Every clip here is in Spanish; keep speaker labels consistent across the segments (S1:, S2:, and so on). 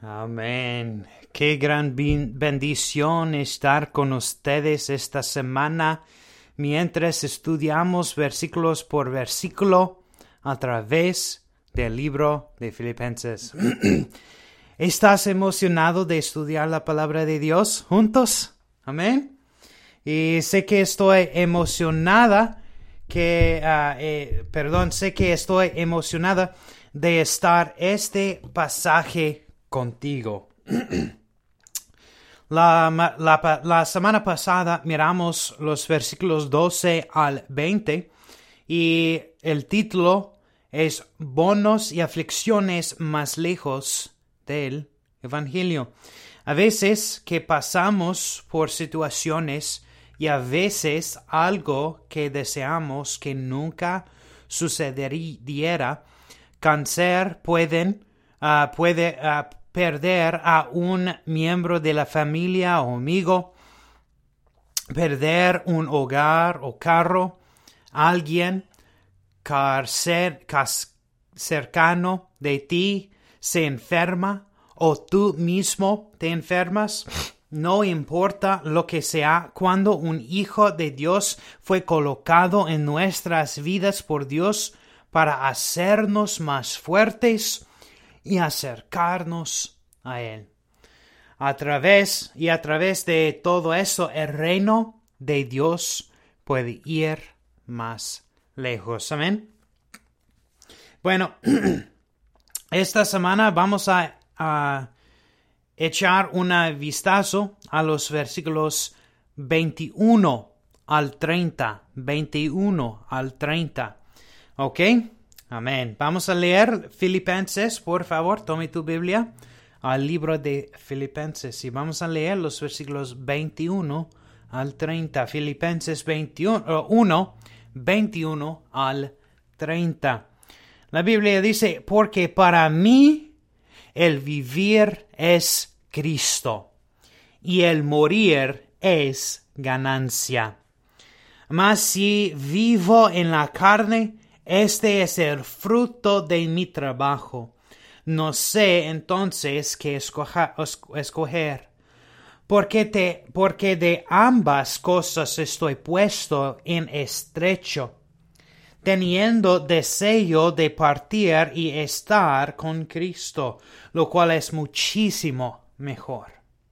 S1: Amén. Qué gran bendición estar con ustedes esta semana mientras estudiamos versículos por versículo a través del libro de Filipenses. ¿Estás emocionado de estudiar la palabra de Dios juntos? Amén. Y sé que estoy emocionada sé que estoy emocionada de estar este pasaje contigo. La semana pasada miramos los versículos 12 al 20 y el título es Bonos y aflicciones más lejos del Evangelio. A veces que pasamos por situaciones y a veces algo que deseamos que nunca sucediera, cáncer puede perder a un miembro de la familia o amigo, perder un hogar o carro, alguien cercano de ti se enferma o tú mismo te enfermas. No importa lo que sea, cuando un hijo de Dios fue colocado en nuestras vidas por Dios para hacernos más fuertes y acercarnos a Él. A través de todo eso, el reino de Dios puede ir más lejos. Amén. Bueno, esta semana vamos a echar un vistazo a los versículos 21 al 30. 21 al 30. ¿Ok? Amén. Vamos a leer Filipenses, por favor. Tome tu Biblia al libro de Filipenses y vamos a leer los versículos 21 al 30. Filipenses 21 al 30. La Biblia dice, porque para mí el vivir es Cristo y el morir es ganancia. Mas si vivo en la carne, este es el fruto de mi trabajo. No sé entonces qué escoger. Porque de ambas cosas estoy puesto en estrecho, teniendo deseo de partir y estar con Cristo, lo cual es muchísimo mejor.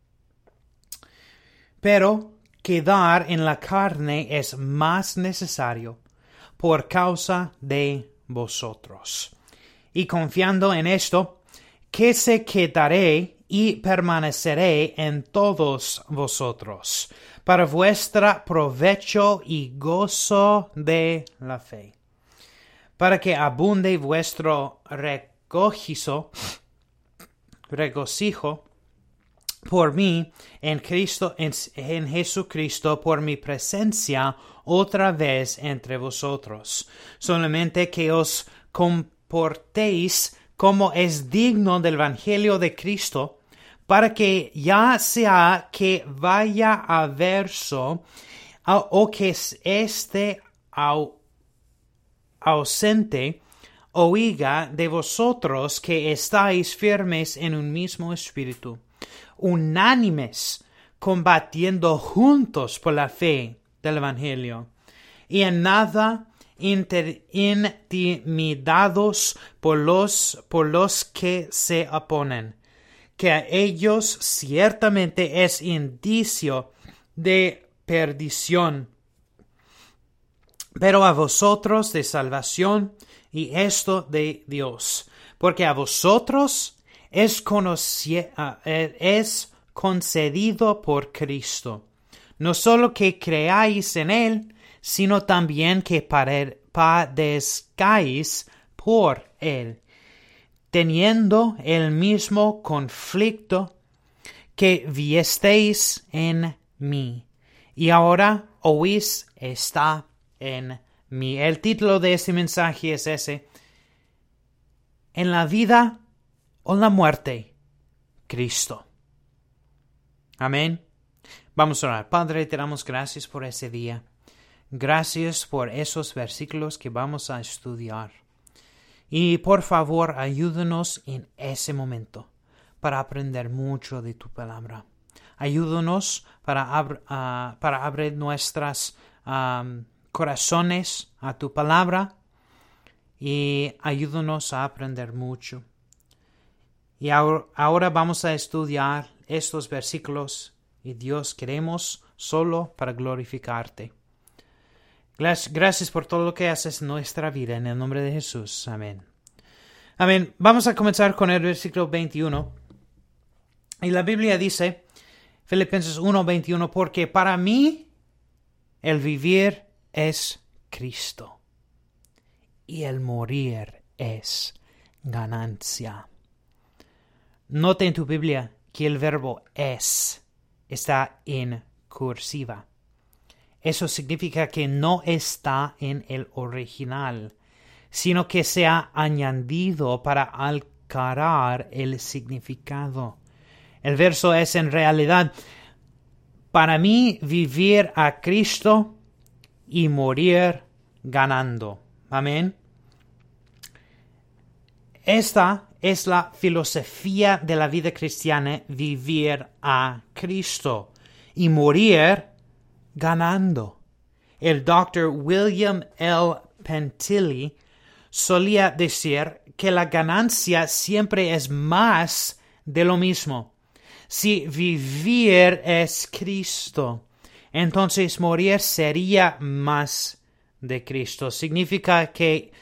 S1: Pero quedar en la carne es más necesario por causa de vosotros. Y confiando en esto, que se quedaré y permaneceré en todos vosotros, para vuestro provecho y gozo de la fe, para que abunde vuestro regocijo por mí en Cristo, en Jesucristo, por mi presencia otra vez entre vosotros. Solamente que os comportéis como es digno del Evangelio de Cristo, para que ya sea que vaya a verso o que esté ausente, oiga de vosotros que estáis firmes en un mismo espíritu, unánimes, combatiendo juntos por la fe del Evangelio, y en nada intimidados por los que se oponen, que a ellos ciertamente es indicio de perdición, pero a vosotros de salvación, y esto de Dios, porque a vosotros es concedido por Cristo, no solo que creáis en Él, sino también que padezcáis por Él, teniendo el mismo conflicto que visteis en mí, y ahora oís está en mí. El título de este mensaje es ese: en la vida o la muerte, Cristo. Amén. Vamos a orar. Padre, te damos gracias por ese día. Gracias por esos versículos que vamos a estudiar. Y por favor, ayúdanos en ese momento. para aprender mucho de tu palabra. Ayúdanos para abrir nuestros corazones a tu palabra y ayúdanos a aprender mucho. Y ahora vamos a estudiar estos versículos y Dios, queremos solo para glorificarte. Gracias por todo lo que haces en nuestra vida, en el nombre de Jesús. Amén. Amén. Vamos a comenzar con el versículo 21. Y la Biblia dice, Filipenses 1:21, porque para mí el vivir es Cristo y el morir es ganancia. Nota en tu Biblia que el verbo es está en cursiva. Eso significa que no está en el original, sino que se ha añadido para aclarar el significado. El verso es en realidad, para mí vivir a Cristo y morir ganando. Amén. Esta es la filosofía de la vida cristiana, vivir a Cristo y morir ganando. El Dr. William L. Pentilly solía decir que la ganancia siempre es más de lo mismo. Si vivir es Cristo, entonces morir sería más de Cristo. Significa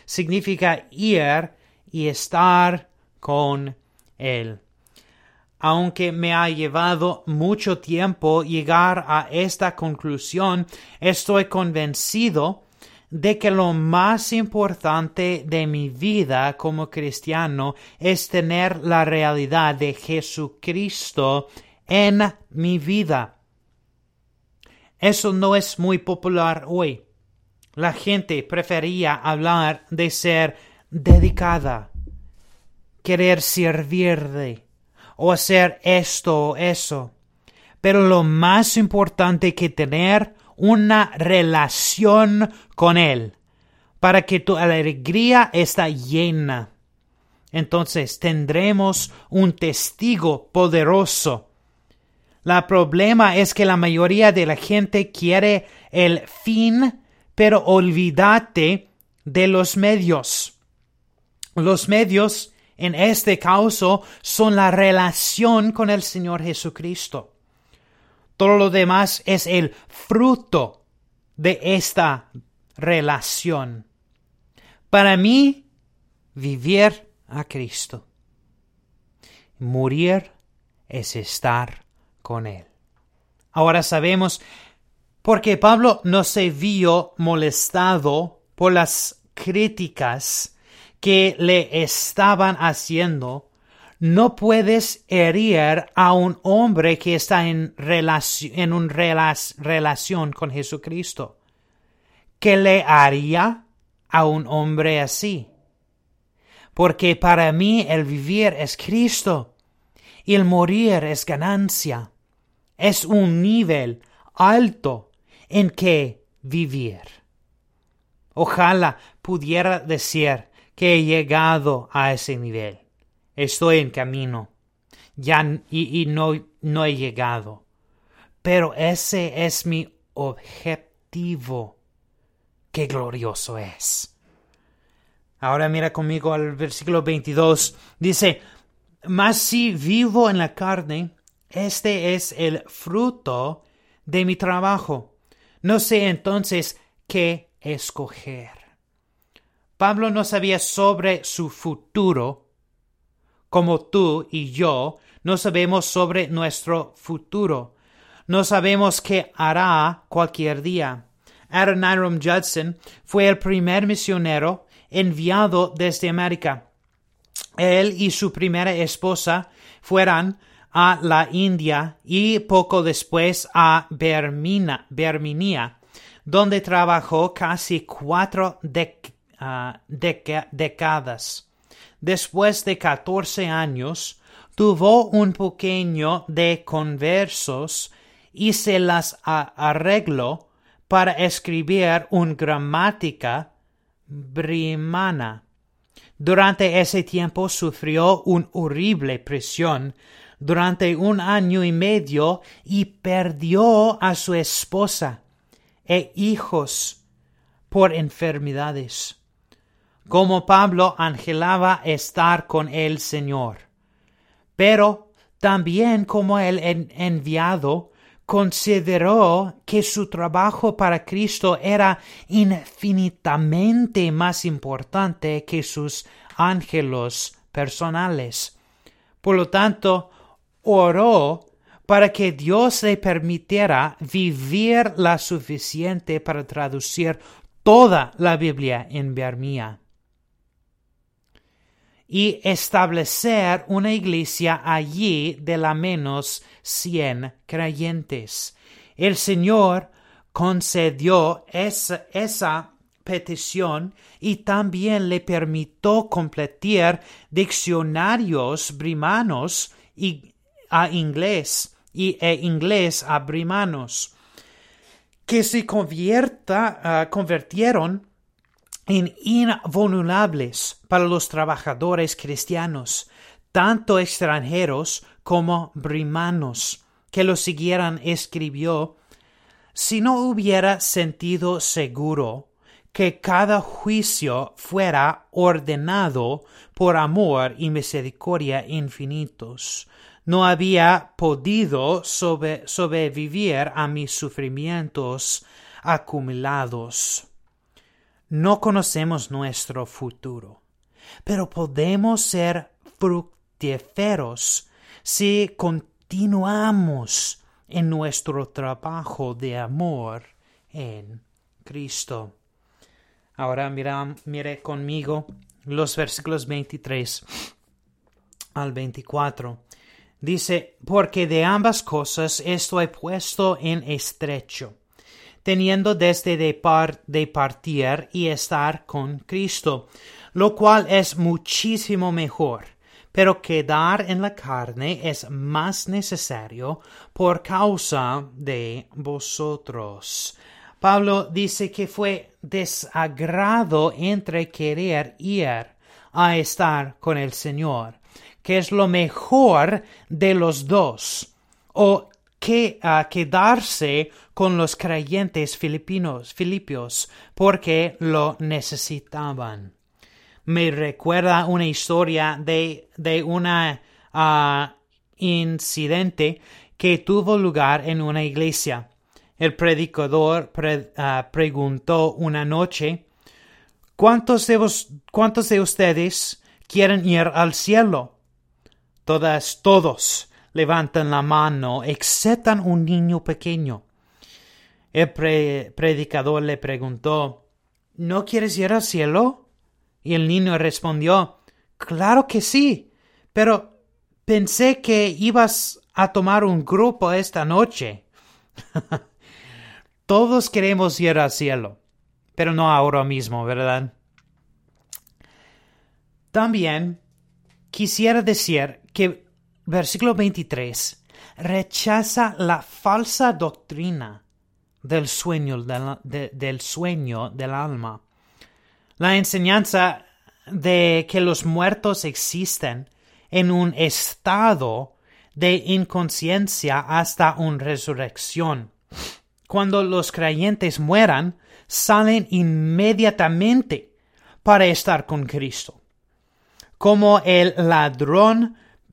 S1: ir y estar con Él. Aunque me ha llevado mucho tiempo llegar a esta conclusión, estoy convencido de que lo más importante de mi vida como cristiano es tener la realidad de Jesucristo en mi vida. Eso no es muy popular hoy. La gente prefería hablar de ser dedicada, querer servirle o hacer esto o eso. Pero lo más importante que tener una relación con Él, para que tu alegría esté llena. Entonces tendremos un testigo poderoso. El problema es que la mayoría de la gente quiere el fin, pero olvídate de los medios. Los medios, en este caso, son la relación con el Señor Jesucristo. Todo lo demás es el fruto de esta relación. Para mí, vivir a Cristo. Morir es estar con Él. Ahora sabemos por qué Pablo no se vio molestado por las críticas que le estaban haciendo. No puedes herir a un hombre que está en una relación con Jesucristo. ¿Qué le haría a un hombre así? Porque para mí el vivir es Cristo y el morir es ganancia. Es un nivel alto en que vivir. Ojalá pudiera decir que he llegado a ese nivel. Estoy en camino. No he llegado. Pero ese es mi objetivo. ¡Qué glorioso es! Ahora mira conmigo al versículo 22. Dice, mas si vivo en la carne, este es el fruto de mi trabajo. No sé entonces qué escoger. Pablo no sabía sobre su futuro, como tú y yo no sabemos sobre nuestro futuro. No sabemos qué hará cualquier día. Adoniram Judson fue el primer misionero enviado desde América. Él y su primera esposa fueron a la India y poco después a Birmania, donde trabajó casi 4 décadas. Después de 14 años, tuvo un pequeño de conversos y se las arregló para escribir una gramática brahmana. Durante ese tiempo sufrió una horrible prisión durante 1 año y medio y perdió a su esposa e hijos por enfermedades. Como Pablo anhelaba estar con el Señor, pero también como el enviado consideró que su trabajo para Cristo era infinitamente más importante que sus ángeles personales. Por lo tanto, oró para que Dios le permitiera vivir la suficiente para traducir toda la Biblia en Birmania y establecer una iglesia allí de la menos 100 creyentes. El Señor concedió esa petición y también le permitió completar diccionarios birmanos a inglés e inglés a birmanos que se convirtieron en invulnerables para los trabajadores cristianos, tanto extranjeros como birmanos, que lo siguieran. Escribió: si no hubiera sentido seguro que cada juicio fuera ordenado por amor y misericordia infinitos, no había podido sobrevivir a mis sufrimientos acumulados. No conocemos nuestro futuro, pero podemos ser fructíferos si continuamos en nuestro trabajo de amor en Cristo. Ahora mire conmigo los versículos 23 al 24. Dice: porque de ambas cosas estoy puesto en estrecho, teniendo desde de partir y estar con Cristo, lo cual es muchísimo mejor, pero quedar en la carne es más necesario por causa de vosotros. Pablo dice que fue desagrado entre querer ir a estar con el Señor, que es lo mejor de los dos, o que quedarse con los creyentes filipios porque lo necesitaban. Me recuerda una historia de un incidente que tuvo lugar en una iglesia. El predicador preguntó una noche: ¿Cuántos de ustedes quieren ir al cielo? Todos levantan la mano, excepto un niño pequeño. El predicador le preguntó: ¿no quieres ir al cielo? Y el niño respondió: claro que sí, pero pensé que ibas a tomar un grupo esta noche. Todos queremos ir al cielo, pero no ahora mismo, ¿verdad? También quisiera decir que versículo 23 rechaza la falsa doctrina del sueño del alma. La enseñanza de que los muertos existen en un estado de inconsciencia hasta una resurrección. Cuando los creyentes mueran, salen inmediatamente para estar con Cristo. Como el ladrón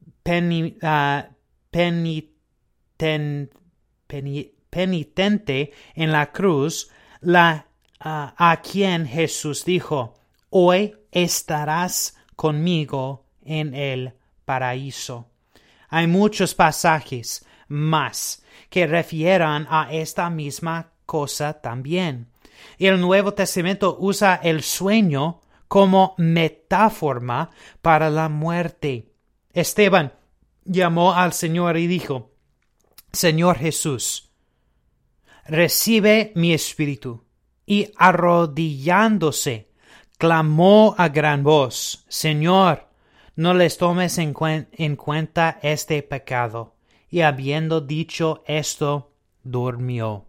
S1: penitente en la cruz, a quien Jesús dijo: hoy estarás conmigo en el paraíso. Hay muchos pasajes más que refieran a esta misma cosa también. El Nuevo Testamento usa el sueño como metáfora para la muerte. Esteban llamó al Señor y dijo: Señor Jesús, recibe mi espíritu. Y arrodillándose, clamó a gran voz: Señor, no les tomes en cuenta este pecado. Y habiendo dicho esto, durmió.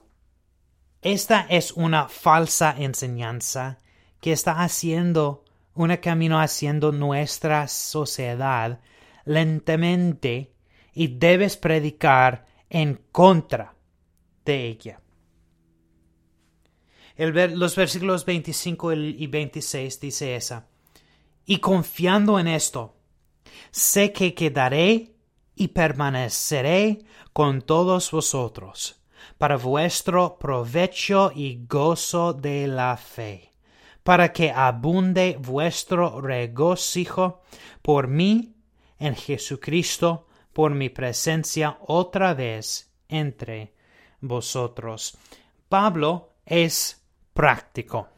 S1: Esta es una falsa enseñanza que está haciendo un camino haciendo nuestra sociedad lentamente y debes predicar en contra de ella. Los versículos 25 y 26 dice esa. Y confiando en esto, sé que quedaré y permaneceré con todos vosotros, para vuestro provecho y gozo de la fe, para que abunde vuestro regocijo por mí en Jesucristo, por mi presencia otra vez entre vosotros. Pablo es práctico.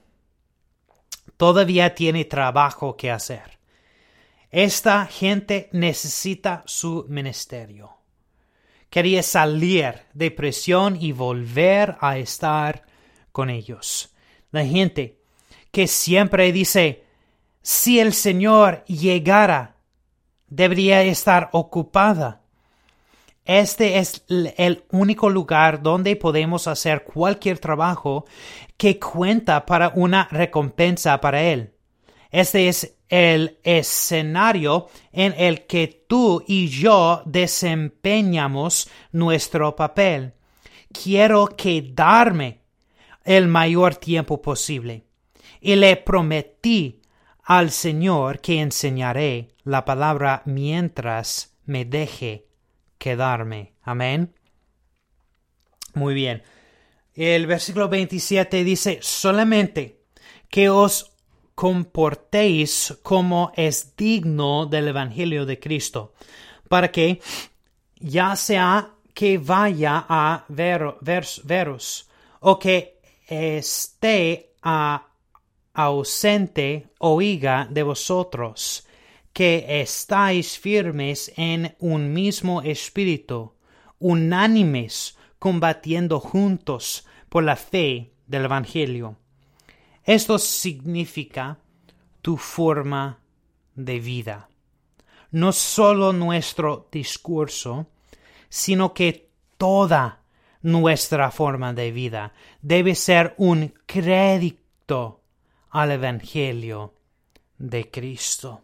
S1: Todavía tiene trabajo que hacer. Esta gente necesita su ministerio. Quería salir de prisión y volver a estar con ellos. La gente que siempre dice, si el Señor llegara, debería estar ocupada. Este es el único lugar donde podemos hacer cualquier trabajo que cuenta para una recompensa para Él. Este es el escenario en el que tú y yo desempeñamos nuestro papel. Quiero quedarme el mayor tiempo posible. Y le prometí al Señor que enseñaré la palabra mientras me deje quedarme. Amén. Muy bien. El versículo 27 dice, solamente que os comportéis como es digno del Evangelio de Cristo, para que, ya sea que vaya a veros o que esté ausente, oiga de vosotros, que estáis firmes en un mismo espíritu, unánimes, combatiendo juntos por la fe del Evangelio. Esto significa tu forma de vida. No solo nuestro discurso, sino que toda nuestra forma de vida debe ser un crédito al Evangelio de Cristo.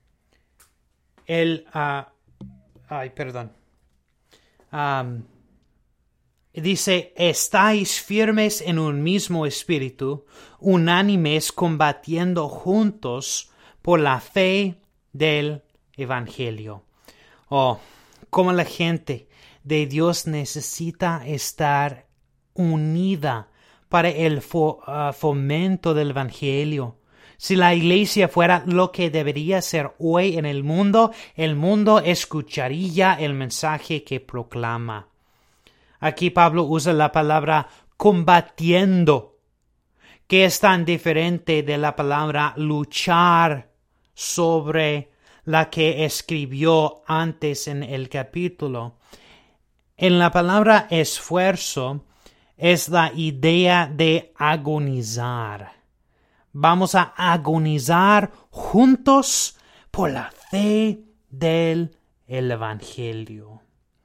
S1: Dice, estáis firmes en un mismo espíritu, unánimes combatiendo juntos por la fe del Evangelio. Oh, cómo la gente de Dios necesita estar unida para el fomento del Evangelio. Si la iglesia fuera lo que debería ser hoy en el mundo escucharía el mensaje que proclama. Aquí Pablo usa la palabra combatiendo, que es tan diferente de la palabra luchar sobre la que escribió antes en el capítulo. En la palabra esfuerzo es la idea de agonizar. Vamos a agonizar juntos por la fe del Evangelio.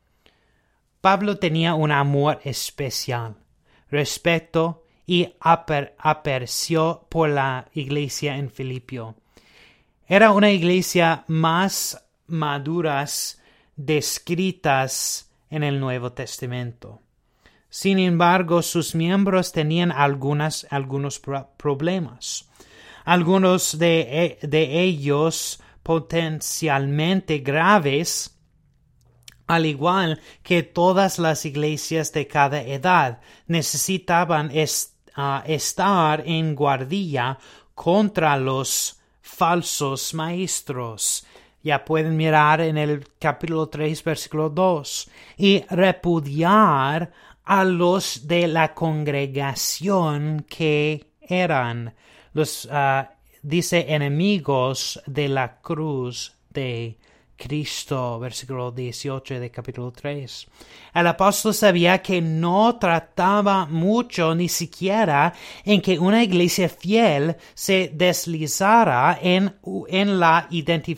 S1: Pablo tenía un amor especial, respeto y aprecio por la iglesia en Filipio. Era una iglesia más maduras descritas en el Nuevo Testamento. Sin embargo, sus miembros tenían algunos problemas. Algunos de ellos potencialmente graves, al igual que todas las iglesias de cada edad, necesitaban estar en guardia contra los falsos maestros. Ya pueden mirar en el capítulo 3, versículo 2. Y repudiar a los de la congregación que eran los, dice, enemigos de la cruz de Cristo, versículo 18 de capítulo 3. El apóstol sabía que no trataba mucho ni siquiera en que una iglesia fiel se deslizara en la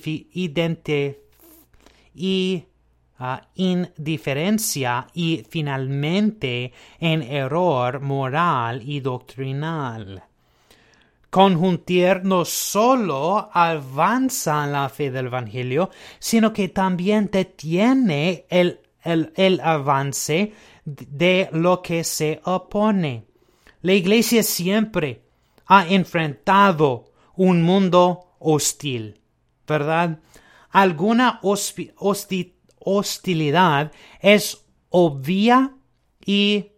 S1: indiferencia y finalmente en error moral y doctrinal. conjuntir no solo avanza en la fe del Evangelio, sino que también detiene el avance de lo que se opone. La Iglesia siempre ha enfrentado un mundo hostil, ¿verdad? Alguna hostilidad es obvia y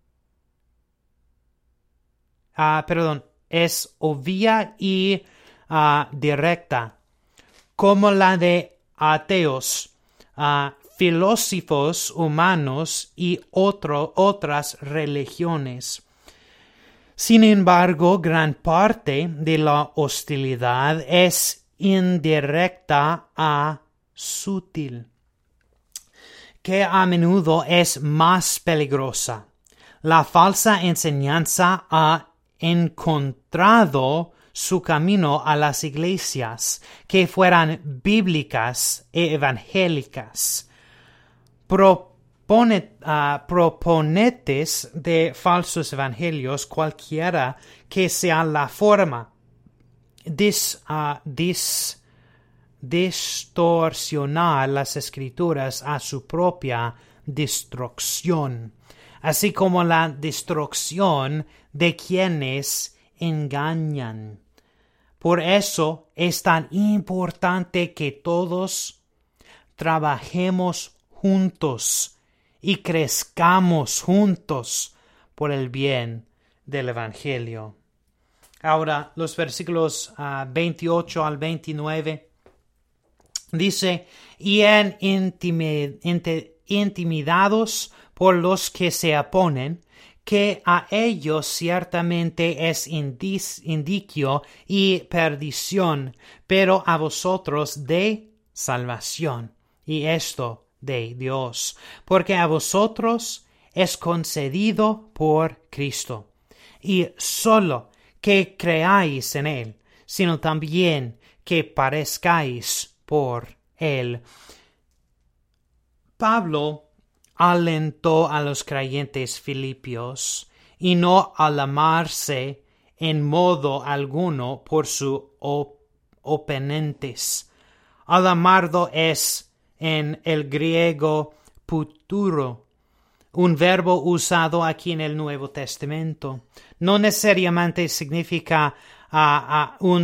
S1: directa, como la de ateos, filósofos humanos y otras religiones. Sin embargo, gran parte de la hostilidad es indirecta a sutil, que a menudo es más peligrosa. La falsa enseñanza ha encontrado su camino a las iglesias que fueran bíblicas e evangélicas. Proponentes de falsos evangelios, cualquiera que sea la forma, distorsionar las escrituras a su propia destrucción, así como la destrucción de quienes engañan. Por eso es tan importante que todos trabajemos juntos y crezcamos juntos por el bien del Evangelio. Ahora, los versículos 28 al 29 dice: y intimidados por los que se oponen, que a ellos ciertamente es indicio y perdición, pero a vosotros de salvación, y esto de Dios, porque a vosotros es concedido por Cristo, y solo que creáis en Él, sino también que parezcáis por Él. Pablo alentó a los creyentes filipios y no alarmarse en modo alguno por sus oponentes. Alarmado es en el griego puturo, un verbo usado aquí en el Nuevo Testamento. No necesariamente significa un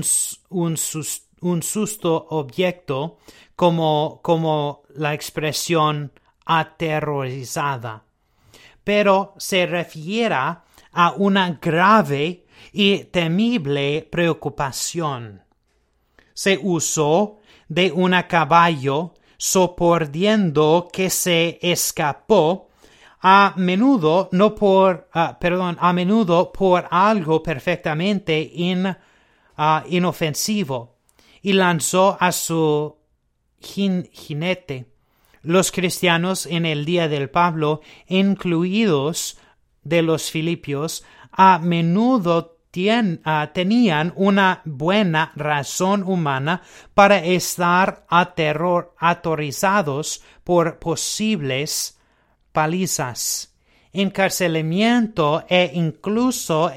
S1: susto objeto como la expresión aterrorizada, pero se refiere a una grave y temible preocupación. Se usó de un caballo soportando que se escapó, a menudo por algo perfectamente inofensivo, y lanzó a su jinete. Los cristianos en el día del Pablo, incluidos de los filipios, a menudo tenían una buena razón humana para estar aterrorizados por posibles palizas, encarcelamiento e incluso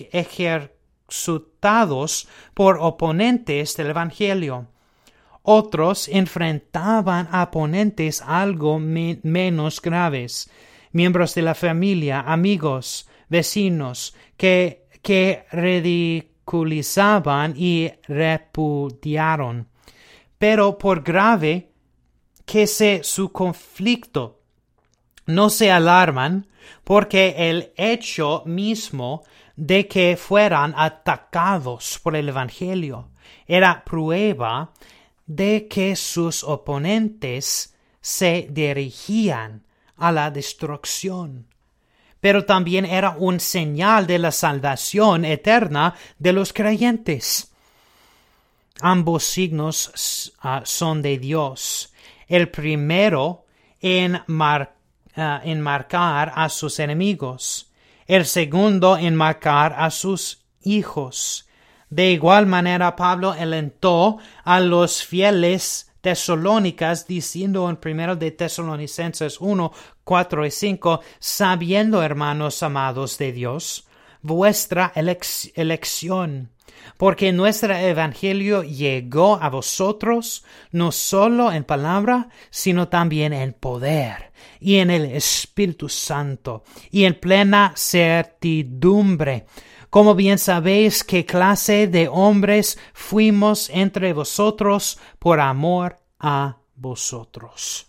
S1: ejecutados por oponentes del Evangelio. Otros enfrentaban a oponentes algo menos graves, miembros de la familia, amigos, vecinos, que ridiculizaban y repudiaron. Pero por grave que sea su conflicto, no se alarman, porque el hecho mismo de que fueran atacados por el Evangelio era prueba de que sus oponentes se dirigían a la destrucción, pero también era un señal de la salvación eterna de los creyentes. Ambos signos son de Dios. El primero en marcar a sus enemigos, el segundo en marcar a sus hijos. De igual manera, Pablo alentó a los fieles tesalónicas diciendo en 1 de Tesalonicenses 1, 4 y 5, sabiendo, hermanos amados de Dios, vuestra elección, porque nuestro evangelio llegó a vosotros no solo en palabra, sino también en poder y en el Espíritu Santo y en plena certidumbre. Como bien sabéis qué clase de hombres fuimos entre vosotros por amor a vosotros.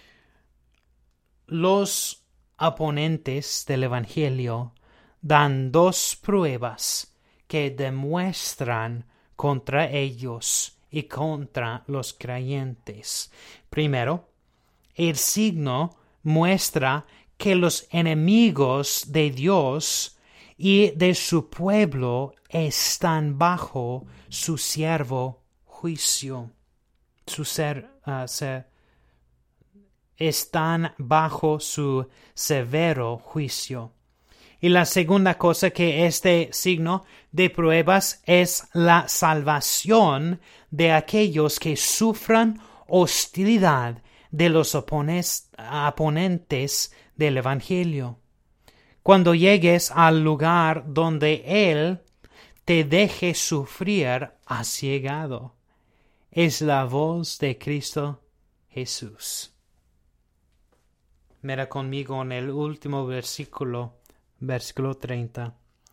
S1: Los oponentes del evangelio dan dos pruebas que demuestran contra ellos y contra los creyentes. Primero, el signo muestra que los enemigos de Dios y de su pueblo están bajo su siervo juicio. Están bajo su severo juicio. Y la segunda cosa que este signo de pruebas es la salvación de aquellos que sufran hostilidad de los oponentes del Evangelio. Cuando llegues al lugar donde Él te deje sufrir, has llegado. Es la voz de Cristo Jesús. Mira conmigo en el último versículo 30.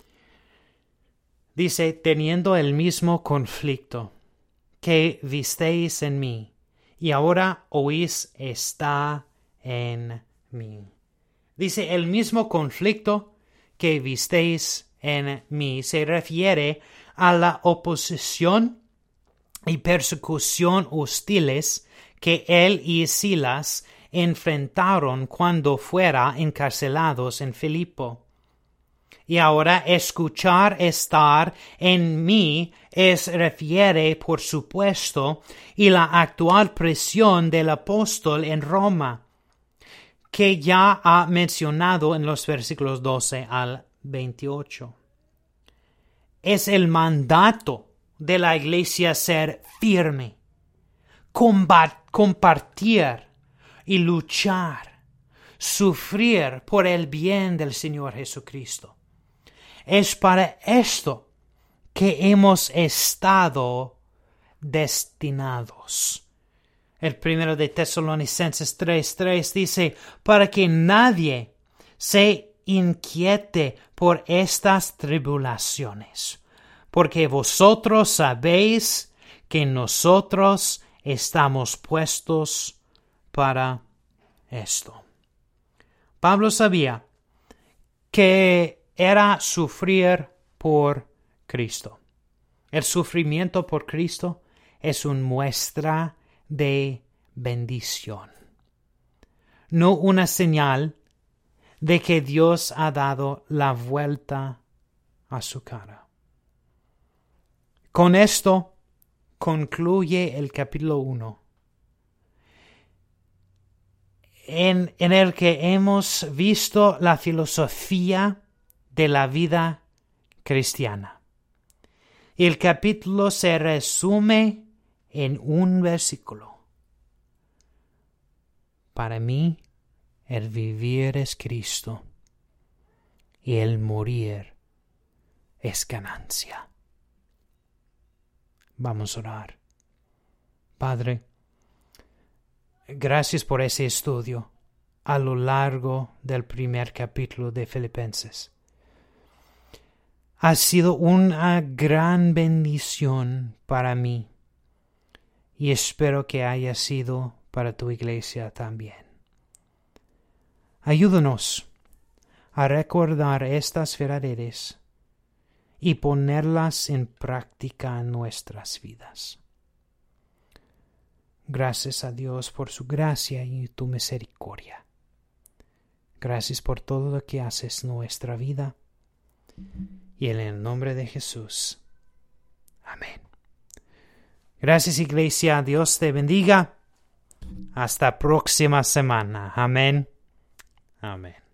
S1: Dice, teniendo el mismo conflicto que visteis en mí, y ahora oís está en mí. Dice, el mismo conflicto que visteis en mí se refiere a la oposición y persecución hostiles que él y Silas enfrentaron cuando fueron encarcelados en Filipo. Y ahora escuchar estar en mí refiere, por supuesto, y la actual presión del apóstol en Roma, que ya ha mencionado en los versículos 12 al 28. Es el mandato de la iglesia ser firme, compartir y luchar, sufrir por el bien del Señor Jesucristo. Es para esto que hemos estado destinados. El primero de Tesalonicenses 3:3 dice, para que nadie se inquiete por estas tribulaciones, porque vosotros sabéis que nosotros estamos puestos para esto. Pablo sabía que era sufrir por Cristo. El sufrimiento por Cristo es una muestra de bendición, no una señal de que Dios ha dado la vuelta a su cara. Con esto concluye el capítulo 1, en el que hemos visto la filosofía de la vida cristiana. El capítulo se resume en un versículo. Para mí, el vivir es Cristo y el morir es ganancia. Vamos a orar. Padre, gracias por ese estudio a lo largo del primer capítulo de Filipenses. Ha sido una gran bendición para mí y espero que haya sido para tu iglesia también. Ayúdanos a recordar estas verdades y ponerlas en práctica en nuestras vidas. Gracias a Dios por su gracia y tu misericordia. Gracias por todo lo que haces en nuestra vida. Y en el nombre de Jesús. Amén. Gracias, iglesia. Dios te bendiga. Hasta próxima semana. Amén. Amén.